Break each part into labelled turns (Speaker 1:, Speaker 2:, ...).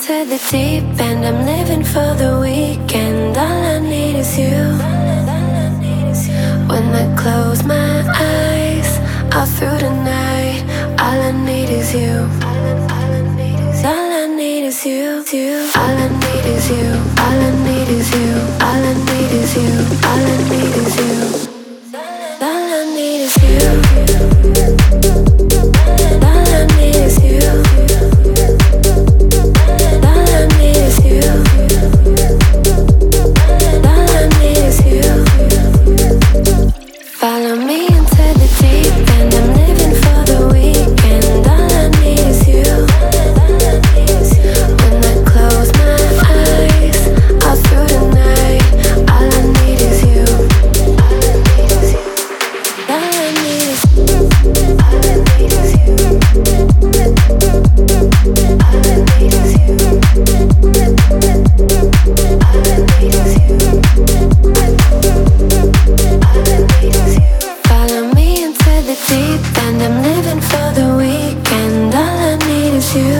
Speaker 1: into the deep end. I'm living for the weekend. All I need is you. When I close my eyes, all through the night, all I need is you. All I need is you, you. All I need is you. All I need is you. All I need is you. All I need is you. All I need is you. All I need is you. All I need is you. All I need is you. Follow me into the deep end. I'm living for the weekend. All I need is you. When I close my eyes, all through the night, all I need is you. All I need is you. All I need is you. All I need is you. All I need is you. All I need is you. Follow me into the deep end. I'm living for the weekend. All I need is you.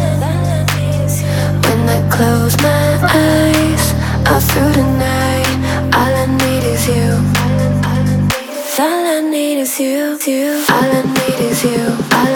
Speaker 1: When I close my eyes, all through the night, all I need is you. All I need is you, you. All I need is you. All